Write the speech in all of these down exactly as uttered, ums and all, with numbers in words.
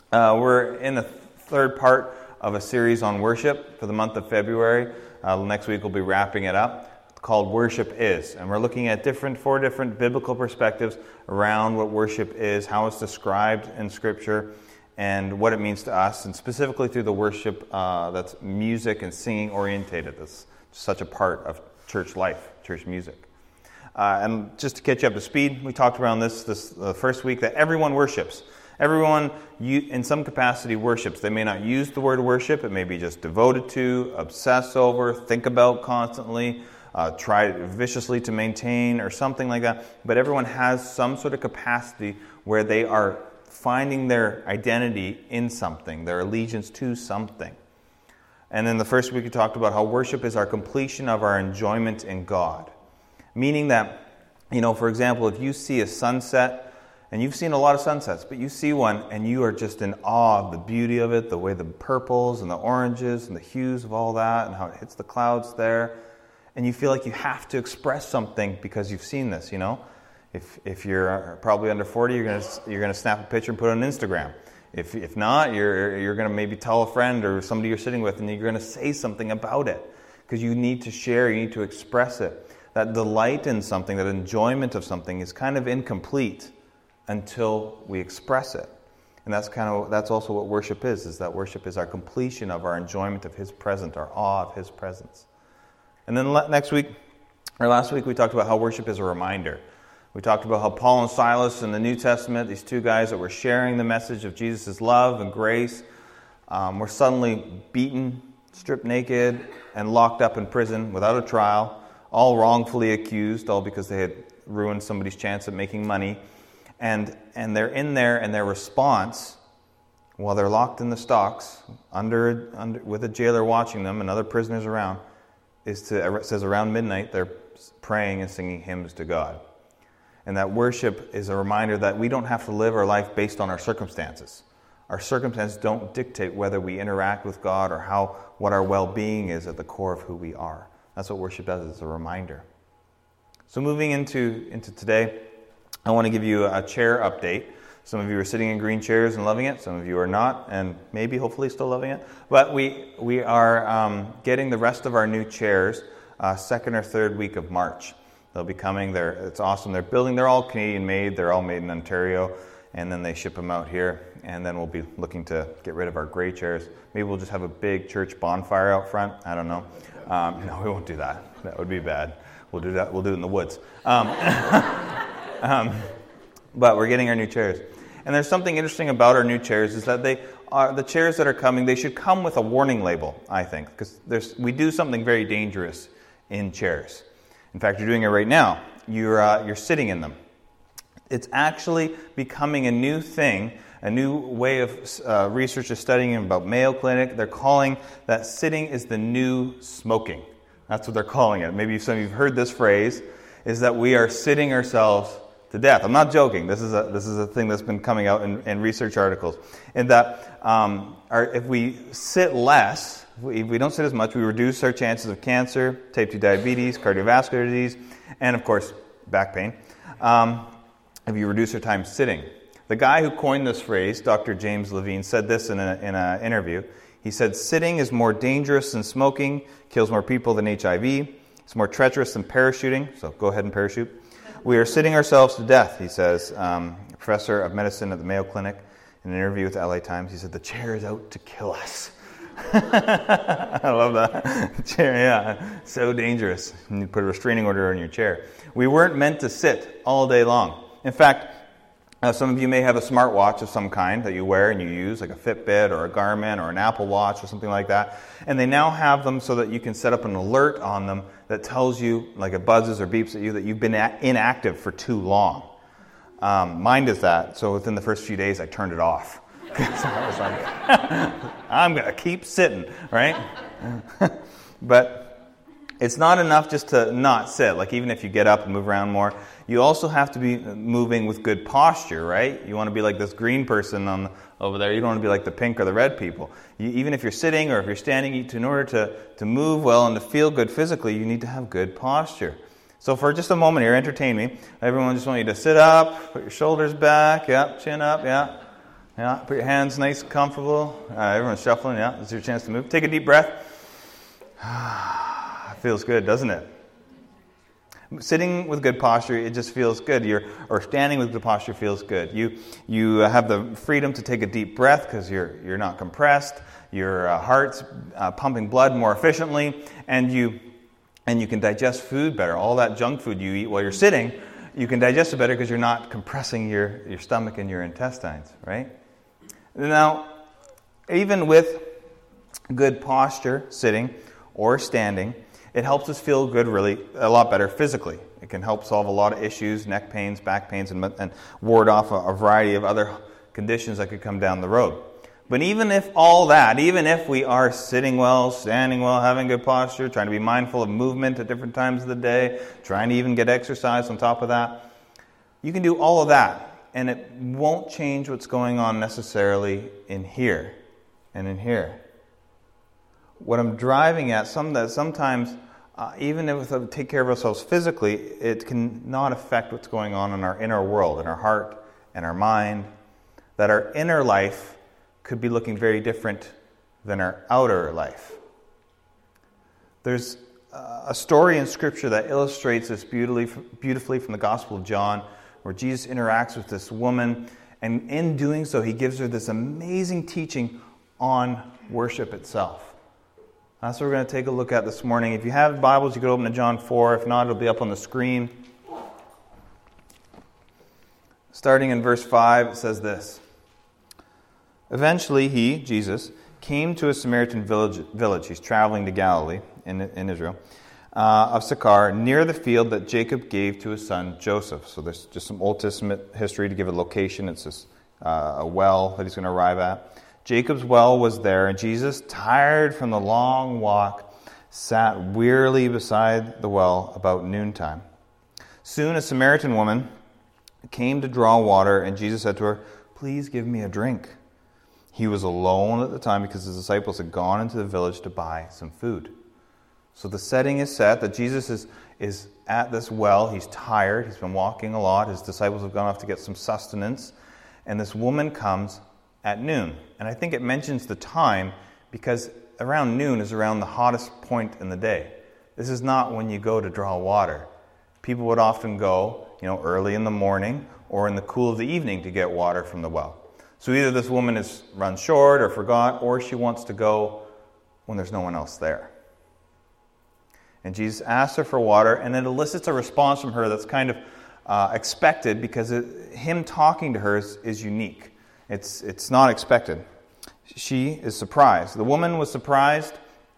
Uh, we're in the third part of a series on worship for the month of February. Uh, next week we'll be wrapping it up. It's called Worship Is. And we're looking at different, four different biblical perspectives around what worship is, how it's described in Scripture, and what it means to us, and specifically through the worship uh, that's music and singing orientated. That's such a part of church life, church music. Uh, and just to catch you up to speed, we talked around this this uh, first week that everyone worships. Everyone, you, in some capacity, worships. They may not use the word worship. It may be just devoted to, obsess over, think about constantly, uh, try viciously to maintain, or something like that. But everyone has some sort of capacity where they are finding their identity in something, their allegiance to something. And then the first week we talked about how worship is our completion of our enjoyment in God. Meaning that, you know, for example, if you see a sunset, and you've seen a lot of sunsets, but you see one and you are just in awe of the beauty of it, the way the purples and the oranges and the hues of all that and how it hits the clouds there. And you feel like you have to express something because you've seen this, you know. If if you're probably under forty, you're going to you're going to snap a picture and put it on Instagram. If if not, you're you're going to maybe tell a friend or somebody you're sitting with and you're going to say something about it because you need to share, you need to express it. That delight in something, that enjoyment of something is kind of incomplete until we express it. And that's kind of that's also what worship is, is that worship is our completion of our enjoyment of His presence, our awe of His presence. And then next week, or last week, we talked about how worship is a reminder. We talked about how Paul and Silas in the New Testament, these two guys that were sharing the message of Jesus' love and grace, um, were suddenly beaten, stripped naked, and locked up in prison without a trial, all wrongfully accused, all because they had ruined somebody's chance at making money. And and they're in there, and their response, while they're locked in the stocks, under, under with a jailer watching them and other prisoners around, is to, it says around midnight, they're praying and singing hymns to God. And that worship is a reminder that we don't have to live our life based on our circumstances. Our circumstances don't dictate whether we interact with God or how what our well-being is at the core of who we are. That's what worship does, it's a reminder. So moving into, into today, I want to give you a chair update. Some of you are sitting in green chairs and loving it. Some of you are not, and maybe, hopefully, still loving it. But we we are um, getting the rest of our new chairs uh, second or third week of March. They'll be coming. They're, it's awesome. They're building. They're all Canadian-made. They're all made in Ontario, and then they ship them out here. And then we'll be looking to get rid of our gray chairs. Maybe we'll just have a big church bonfire out front. I don't know. Um, no, we won't do that. That would be bad. We'll do that. We'll do it in the woods. Um, um, but we're getting our new chairs. And there's something interesting about our new chairs is that they are the chairs that are coming. They should come with a warning label, I think, because there's we do something very dangerous in chairs. In fact, you're doing it right now. You're uh, you're sitting in them. It's actually becoming a new thing, a new way of uh, research is studying about Mayo Clinic. They're calling that sitting is the new smoking. That's what they're calling it. Maybe some of you have heard this phrase, is that we are sitting ourselves to death. I'm not joking. This is a this is a thing that's been coming out in, in research articles. And that um, our, if we sit less, if we, if we don't sit as much, we reduce our chances of cancer, type two diabetes, cardiovascular disease, and of course, back pain. Um, if you reduce our time sitting. The guy who coined this phrase, Doctor James Levine, said this in an in a interview. He said, "Sitting is more dangerous than smoking, kills more people than H I V, it's more treacherous than parachuting," so go ahead and parachute. "We are sitting ourselves to death," he says, um, a professor of medicine at the Mayo Clinic. In an interview with the L A Times, he said, "The chair is out to kill us." I love that. Chair, yeah, so dangerous. You need to put a restraining order on your chair. We weren't meant to sit all day long. In fact, uh, some of you may have a smartwatch of some kind that you wear and you use, like a Fitbit or a Garmin or an Apple Watch or something like that. And they now have them so that you can set up an alert on them that tells you, like it buzzes or beeps at you, that you've been a- inactive for too long. Um, mine does that. So within the first few days, I turned it off. So I was like, I'm going to keep sitting, right? But it's not enough just to not sit. Like even if you get up and move around more, you also have to be moving with good posture, right? You want to be like this green person on the, over there. You don't want to be like the pink or the red people. You, even if you're sitting or if you're standing, you, in order to, to move well and to feel good physically, you need to have good posture. So for just a moment here, entertain me. Everyone just want you to sit up, put your shoulders back, yeah, chin up, yeah. Yeah, put your hands nice and comfortable. Uh, everyone's shuffling. Yeah, this is your chance to move. Take a deep breath. Feels good, doesn't it? Sitting with good posture, it just feels good. You're, or standing with good posture feels good. You you have the freedom to take a deep breath because you're you're not compressed. Your uh, heart's uh, pumping blood more efficiently, and you and you can digest food better. All that junk food you eat while you're sitting, you can digest it better because you're not compressing your, your stomach and your intestines, right? Now, even with good posture, sitting or standing, it helps us feel good really a lot better physically. It can help solve a lot of issues, neck pains, back pains, and, and ward off a, a variety of other conditions that could come down the road. But even if all that, even if we are sitting well, standing well, having good posture, trying to be mindful of movement at different times of the day, trying to even get exercise on top of that, you can do all of that, and it won't change what's going on necessarily in here and in here. What I'm driving at, some that sometimes, uh, even if we take care of ourselves physically, it can not affect what's going on in our inner world, in our heart and our mind, that our inner life could be looking very different than our outer life. There's a story in Scripture that illustrates this beautifully, beautifully from the Gospel of John, where Jesus interacts with this woman, and in doing so, he gives her this amazing teaching on worship itself. That's what we're going to take a look at this morning. If you have Bibles, you could open to John four. If not, it'll be up on the screen. Starting in verse five, it says this. Eventually, he, Jesus, came to a Samaritan village. village. He's traveling to Galilee in, in Israel, uh, of Sychar, near the field that Jacob gave to his son Joseph. So there's just some Old Testament history to give a location. It's this, uh, a well that he's going to arrive at. Jacob's well was there, and Jesus, tired from the long walk, sat wearily beside the well about noontime. Soon a Samaritan woman came to draw water, and Jesus said to her, "Please give me a drink." He was alone at the time because his disciples had gone into the village to buy some food. So the setting is set that Jesus is, is at this well. He's tired. He's been walking a lot. His disciples have gone off to get some sustenance. And this woman comes at noon. And I think it mentions the time because around noon is around the hottest point in the day. This is not when you go to draw water. People would often go, you know, early in the morning or in the cool of the evening to get water from the well. So either this woman has run short or forgot, or she wants to go when there's no one else there. And Jesus asks her for water, and it elicits a response from her that's kind of uh, expected because it, him talking to her is, is unique. It's, it's not expected. She is surprised. The woman was surprised,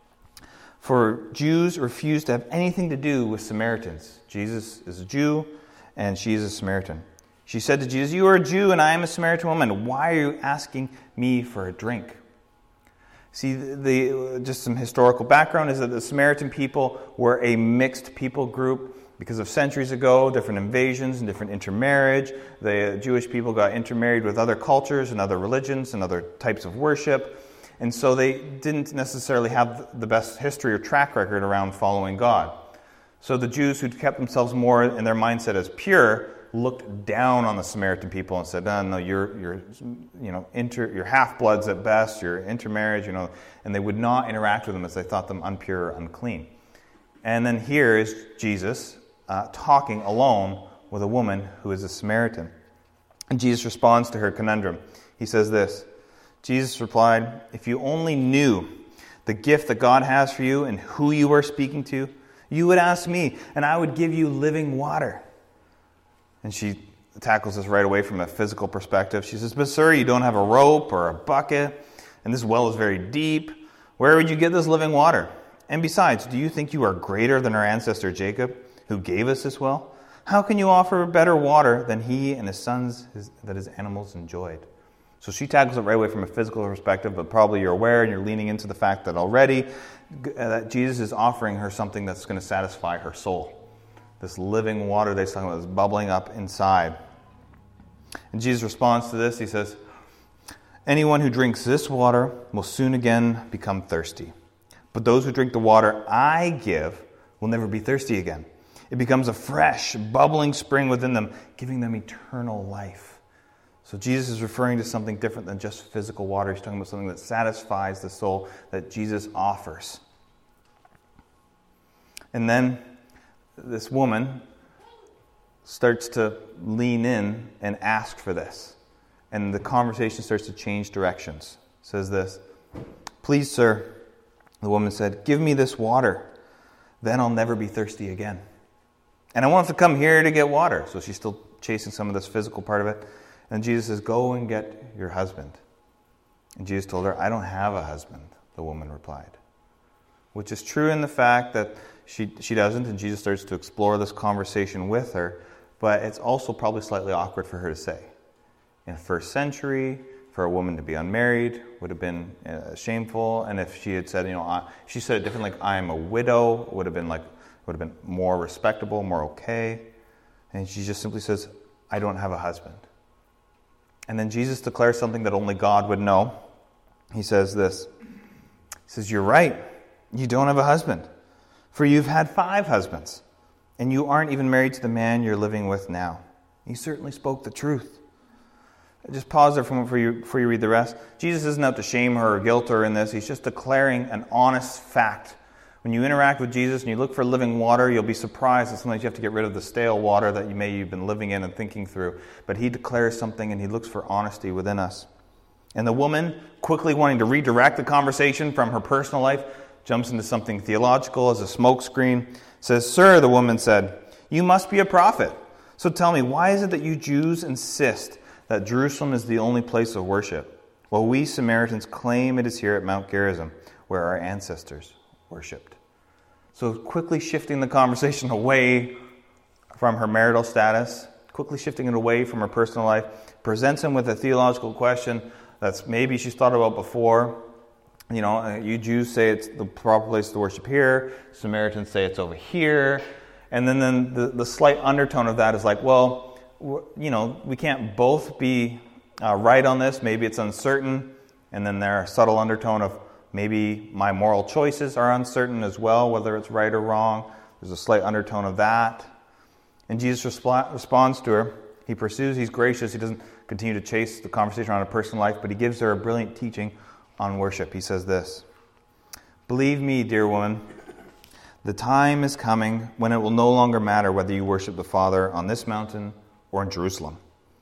for Jews refused to have anything to do with Samaritans. Jesus is a Jew, and she is a Samaritan. She said to Jesus, "You are a Jew, and I am a Samaritan woman. Why are you asking me for a drink?" See, the, the, just some historical background is that the Samaritan people were a mixed people group because of centuries ago, different invasions and different intermarriage. The Jewish people got intermarried with other cultures and other religions and other types of worship. And so they didn't necessarily have the best history or track record around following God. So the Jews who'd kept themselves more in their mindset as pure looked down on the Samaritan people and said, "No, no, you're you're you know inter you're half bloods at best, you're intermarriage, you know," and they would not interact with them as they thought them impure or unclean. And then here is Jesus uh, talking alone with a woman who is a Samaritan. And Jesus responds to her conundrum. He says this. Jesus replied, "If you only knew the gift that God has for you and who you are speaking to, you would ask me, and I would give you living water." And she tackles this right away from a physical perspective. She says, "But sir, you don't have a rope or a bucket, and this well is very deep. Where would you get this living water? And besides, do you think you are greater than our ancestor Jacob, who gave us this well? How can you offer better water than he and his sons his, that his animals enjoyed?" So she tackles it right away from a physical perspective, but probably you're aware and you're leaning into the fact that already that Jesus is offering her something that's going to satisfy her soul. This living water that he's talking about is bubbling up inside. And Jesus responds to this. He says, "Anyone who drinks this water will soon again become thirsty. But those who drink the water I give will never be thirsty again. It becomes a fresh, bubbling spring within them, giving them eternal life." So Jesus is referring to something different than just physical water. He's talking about something that satisfies the soul that Jesus offers. And then this woman starts to lean in and ask for this. And the conversation starts to change directions. It says this, "Please, sir," the woman said, "give me this water. Then I'll never be thirsty again. And I won't have to come here to get water." So she's still chasing some of this physical part of it. And Jesus says, "Go and get your husband." And Jesus told her, "I don't have a husband," the woman replied. Which is true in the fact that she she doesn't, and Jesus starts to explore this conversation with her, but it's also probably slightly awkward for her to say. In the first century, for a woman to be unmarried would have been uh, shameful, and if she had said, you know, I, if she said it different, like "I am a widow," would have been like would have been more respectable, more okay. And she just simply says, "I don't have a husband." And then Jesus declares something that only God would know. He says this. He says, "You're right. You don't have a husband. For you've had five husbands, and you aren't even married to the man you're living with now. You certainly spoke the truth." Just pause there for before you, before you read the rest. Jesus isn't out to shame her or guilt her in this. He's just declaring an honest fact. When you interact with Jesus and you look for living water, you'll be surprised that sometimes you have to get rid of the stale water that you may have been living in and thinking through. But he declares something and he looks for honesty within us. And the woman, quickly wanting to redirect the conversation from her personal life, jumps into something theological as a smokescreen. Says, "Sir," the woman said, "you must be a prophet. So tell me, why is it that you Jews insist that Jerusalem is the only place of worship, while we Samaritans claim it is here at Mount Gerizim, where our ancestors worshipped?" So quickly shifting the conversation away from her marital status, quickly shifting it away from her personal life, presents him with a theological question that's maybe she's thought about before. You know, you Jews say it's the proper place to worship here, Samaritans say it's over here, and then, then the, the slight undertone of that is like, well, you know, we can't both be uh, right on this, maybe it's uncertain, and then there's a subtle undertone of, maybe my moral choices are uncertain as well, whether it's right or wrong. There's a slight undertone of that. And Jesus respl- responds to her. He pursues, he's gracious. He doesn't continue to chase the conversation around a personal life, but he gives her a brilliant teaching on worship. He says this, "Believe me, dear woman, the time is coming when it will no longer matter whether you worship the Father on this mountain or in Jerusalem.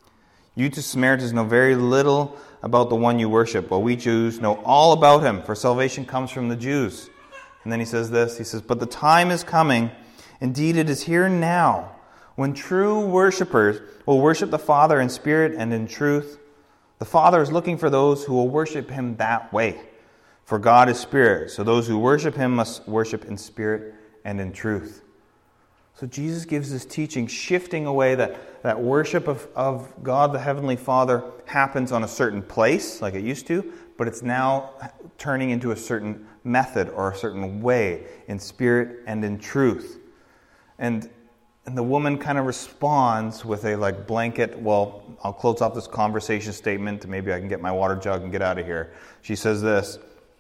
You two Samaritans know very little about the one you worship, while we Jews know all about him, for salvation comes from the Jews." And then he says this, he says, "But the time is coming, indeed it is here now, when true worshipers will worship the Father in spirit and in truth. The Father is looking for those who will worship him that way. For God is spirit, so those who worship him must worship in spirit and in truth." So Jesus gives this teaching, shifting away that, that worship of, of God, the Heavenly Father, happens on a certain place, like it used to, but it's now turning into a certain method or a certain way, in spirit and in truth. And, and the woman kind of responds with a like blanket, well, I'll close off this conversation statement, maybe I can get my water jug and get out of here. She says this,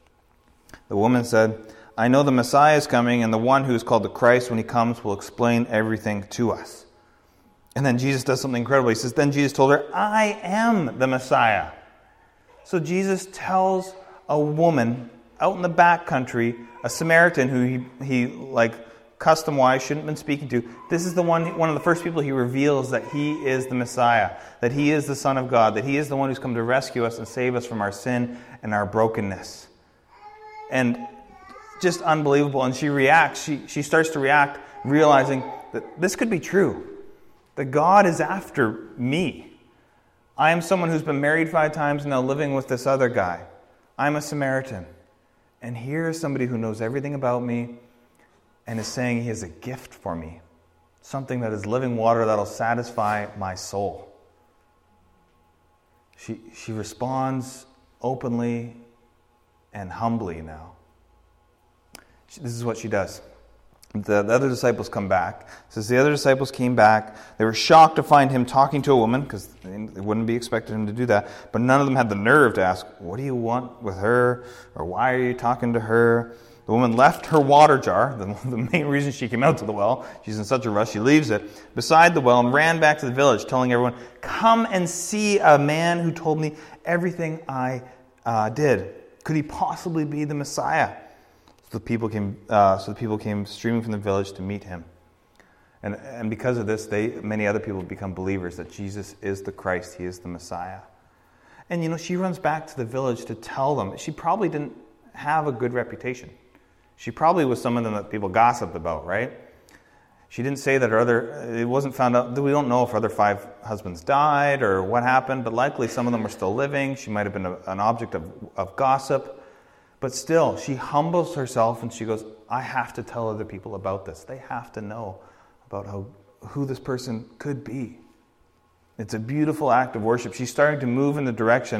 the woman said, "I know the Messiah is coming, and the one who is called the Christ, when he comes, will explain everything to us." And then Jesus does something incredible. He says, then Jesus told her, "I am the Messiah." So Jesus tells a woman out in the back country, a Samaritan who he, he like custom-wise shouldn't have been speaking to, this is the one, one of the first people he reveals that he is the Messiah, that he is the Son of God, that he is the one who's come to rescue us and save us from our sin and our brokenness. And just unbelievable. And she reacts. She, she starts to react, realizing that this could be true. That God is after me. I am someone who's been married five times and now living with this other guy. I'm a Samaritan. And here is somebody who knows everything about me and is saying he has a gift for me. Something that is living water that will satisfy my soul. She, she responds openly and humbly now. This is what she does. The, the other disciples come back. It says the other disciples came back. They were shocked to find him talking to a woman, because they wouldn't be expecting him to do that. But none of them had the nerve to ask, "What do you want with her?" Or "Why are you talking to her?" The woman left her water jar, the, the main reason she came out to the well. She's in such a rush, she leaves it beside the well and ran back to the village, telling everyone, "Come and see a man who told me everything I uh, did. Could he possibly be the Messiah?" So the people came. Uh, so the people came streaming from the village to meet him, and and because of this, they many other people become believers that Jesus is the Christ. He is the Messiah. And you know, she runs back to the village to tell them. She probably didn't have a good reputation. She probably was someone that people gossiped about, right? She didn't say that her other, it wasn't found out, we don't know if her other five husbands died or what happened, but likely some of them were still living. She might have been a, an object of, of gossip. But still, she humbles herself and she goes, I have to tell other people about this. They have to know about how who this person could be. It's a beautiful act of worship. She's starting to move in the direction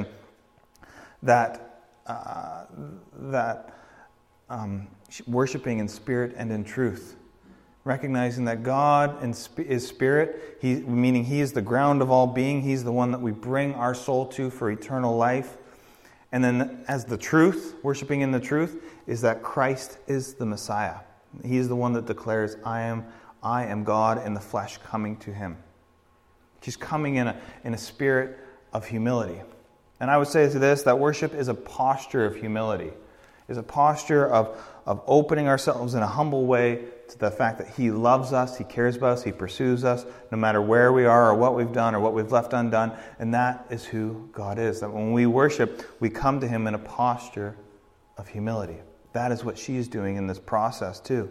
that, uh, that, Um, worshiping in spirit and in truth, recognizing that God is spirit, he, meaning He is the ground of all being. He's the one that we bring our soul to for eternal life. And then as the truth, worshiping in the truth, is that Christ is the Messiah. He is the one that declares, I am, I am God in the flesh coming to Him. She's coming in a, in a spirit of humility. And I would say to this, that worship is a posture of humility. Is a posture of, of opening ourselves in a humble way to the fact that He loves us, He cares about us, He pursues us, no matter where we are or what we've done or what we've left undone. And that is who God is. That when we worship, we come to Him in a posture of humility. That is what she's doing in this process too.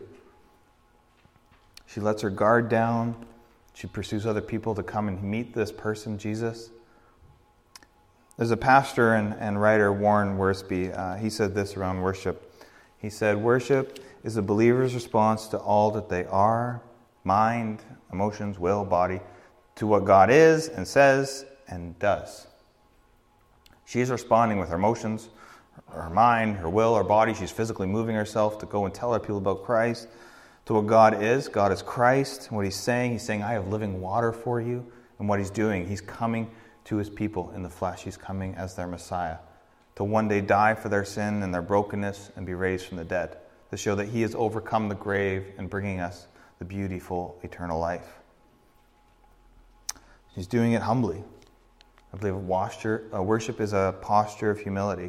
She lets her guard down. She pursues other people to come and meet this person, Jesus. There's a pastor and, and writer, Warren Wiersbe. Uh, he said this around worship. He said, worship is a believer's response to all that they are, mind, emotions, will, body, to what God is and says and does. She is responding with her emotions, her mind, her will, her body. She's physically moving herself to go and tell other people about Christ. To what God is. God is Christ. What He's saying, He's saying, I have living water for you. And what He's doing, He's coming to His people in the flesh. He's coming as their Messiah to one day die for their sin and their brokenness and be raised from the dead, to show that He has overcome the grave and bringing us the beautiful eternal life. He's doing it humbly. I believe worship is a posture of humility.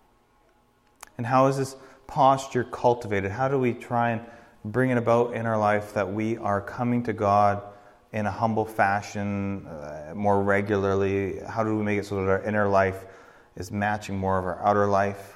And how is this posture cultivated? How do we try and bring it about in our life that we are coming to God in a humble fashion, uh, more regularly? How do we make it so that our inner life is matching more of our outer life?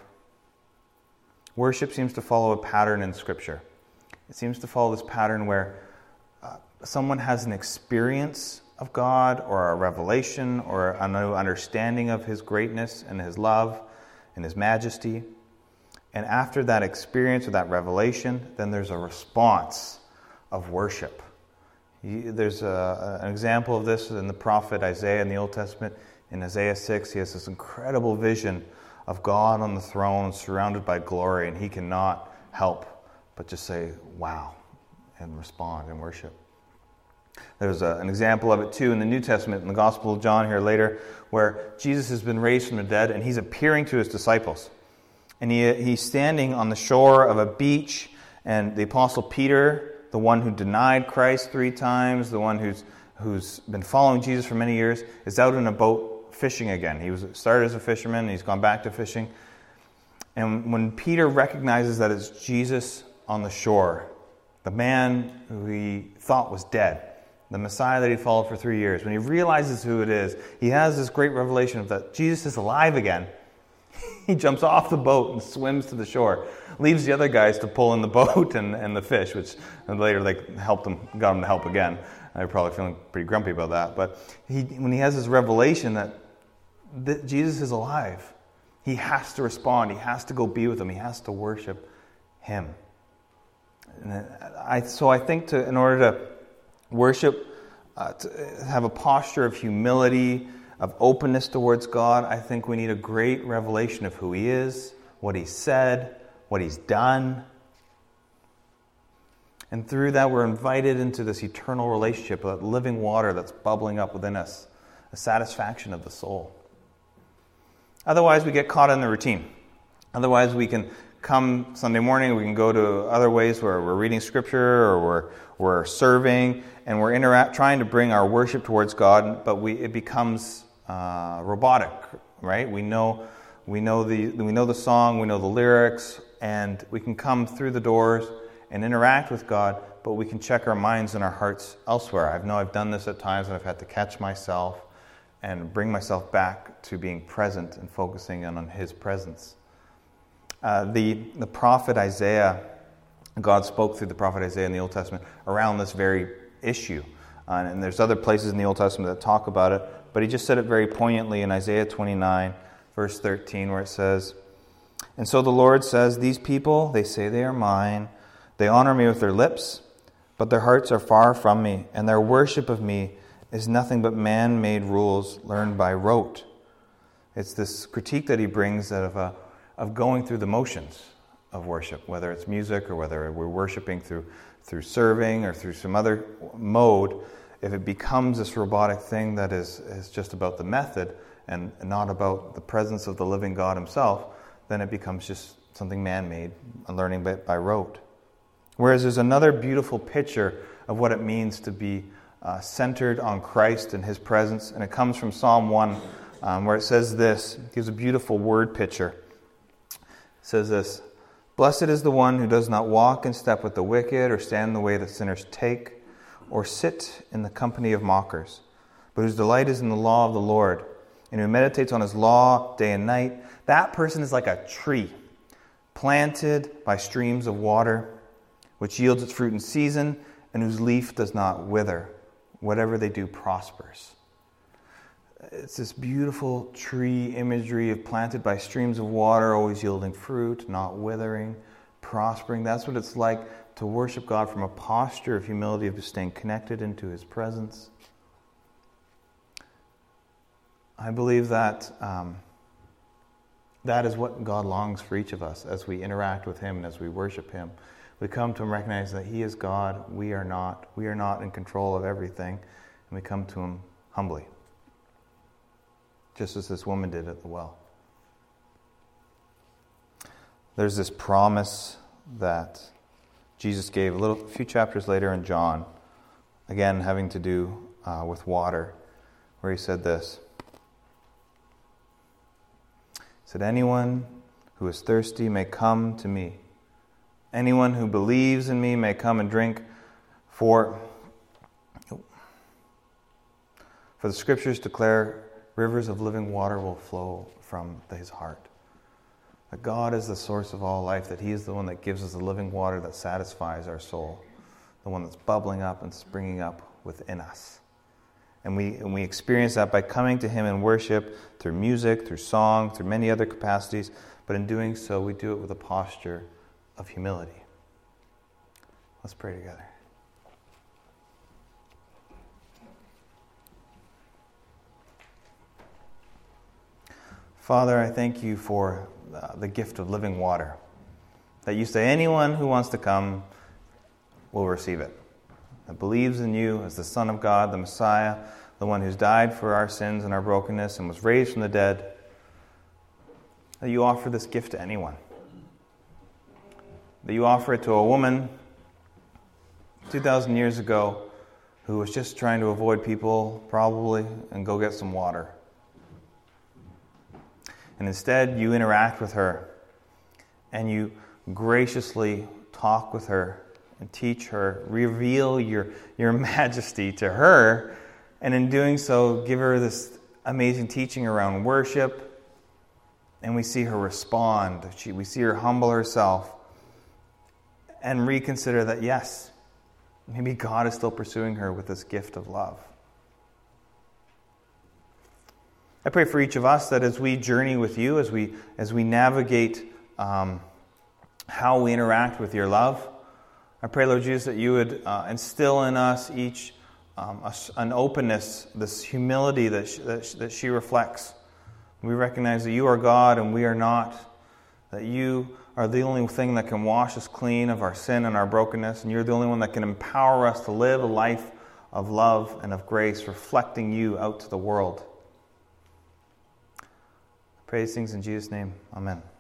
Worship seems to follow a pattern in Scripture. It seems to follow this pattern where uh, someone has an experience of God or a revelation or a new understanding of His greatness and His love and His majesty. And after that experience or that revelation, then there's a response of worship. There's a, an example of this in the prophet Isaiah in the Old Testament. In Isaiah six, he has this incredible vision of God on the throne surrounded by glory, and he cannot help but just say, wow, and respond in worship. There's a, an example of it too in the New Testament, in the Gospel of John here later, where Jesus has been raised from the dead, and He's appearing to His disciples. And he, he's standing on the shore of a beach, and the Apostle Peter, the one who denied Christ three times, the one who's who's been following Jesus for many years, is out in a boat fishing again. He was started as a fisherman, and he's gone back to fishing. And when Peter recognizes that it's Jesus on the shore, the man who he thought was dead, the Messiah that he followed for three years, when he realizes who it is, he has this great revelation of that Jesus is alive again. He jumps off the boat and swims to the shore, leaves the other guys to pull in the boat and, and the fish, which later they helped him, got him to help again. They're probably feeling pretty grumpy about that. But he, when he has this revelation that, that Jesus is alive, he has to respond. He has to go be with Him. He has to worship Him. And I, so I think to, in order to worship, uh, to have a posture of humility, of openness towards God, I think we need a great revelation of who He is, what He said, what He's done. And through that, we're invited into this eternal relationship, that living water that's bubbling up within us, a satisfaction of the soul. Otherwise, we get caught in the routine. Otherwise, we can come Sunday morning, we can go to other ways where we're reading Scripture or we're we're serving, and we're interact, trying to bring our worship towards God, but we it becomes uh, robotic, right? We know we know the we know the song, we know the lyrics, and we can come through the doors and interact with God, but we can check our minds and our hearts elsewhere. I know I've done this at times, and I've had to catch myself and bring myself back to being present and focusing on, on His presence. Uh, the the prophet Isaiah, God spoke through the prophet Isaiah in the Old Testament around this very issue. Uh, and there's other places in the Old Testament that talk about it, but he just said it very poignantly in Isaiah twenty-nine, verse thirteen, where it says, "And so the Lord says, these people, they say they are mine. They honor me with their lips, but their hearts are far from me, and their worship of me is nothing but man-made rules learned by rote." It's this critique that he brings out of, a, of going through the motions of worship, whether it's music or whether we're worshiping through, through serving or through some other mode. If it becomes this robotic thing that is, is just about the method and not about the presence of the living God Himself, then it becomes just something man-made, learning by, by rote. Whereas there's another beautiful picture of what it means to be uh, centered on Christ and His presence, and it comes from Psalm one, um, where it says this. It gives a beautiful word picture. It says this: "Blessed is the one who does not walk in step with the wicked, or stand in the way that sinners take, or sit in the company of mockers, but whose delight is in the law of the Lord, and who meditates on His law day and night. That person is like a tree planted by streams of water, which yields its fruit in season, and whose leaf does not wither. Whatever they do prospers." It's this beautiful tree imagery of planted by streams of water, always yielding fruit, not withering, prospering. That's what it's like to worship God from a posture of humility, of staying connected into His presence. I believe that um, that is what God longs for each of us as we interact with Him and as we worship Him. We come to Him, recognize that He is God, we are not. We are not in control of everything, and we come to Him humbly, just as this woman did at the well. There's this promise that Jesus gave a little, a few chapters later in John, again having to do uh, with water, where He said this. He said, "Anyone who is thirsty may come to me. Anyone who believes in me may come and drink, for, for the Scriptures declare rivers of living water will flow from His heart." That God is the source of all life, that He is the one that gives us the living water that satisfies our soul, the one that's bubbling up and springing up within us. And we, and we experience that by coming to Him in worship, through music, through song, through many other capacities, but in doing so, we do it with a posture of humility. Let's pray together. Father, I thank You for uh, the gift of living water, that You say anyone who wants to come will receive it, that believes in You as the Son of God, the Messiah, the one who's died for our sins and our brokenness and was raised from the dead, that You offer this gift to anyone. That You offer it to a woman two thousand years ago who was just trying to avoid people, probably, and go get some water. And instead, You interact with her, and You graciously talk with her and teach her, reveal your, your majesty to her, and in doing so, give her this amazing teaching around worship, and we see her respond. She, we see her humble herself and reconsider that, yes, maybe God is still pursuing her with this gift of love. I pray for each of us that as we journey with You, as we as we navigate um, how we interact with Your love, I pray, Lord Jesus, that You would uh, instill in us each um, a, an openness, this humility that she, that, she, that she reflects. We recognize that You are God and we are not, that You are the only thing that can wash us clean of our sin and our brokenness, and You're the only one that can empower us to live a life of love and of grace, reflecting You out to the world. I pray these things in Jesus' name. Amen.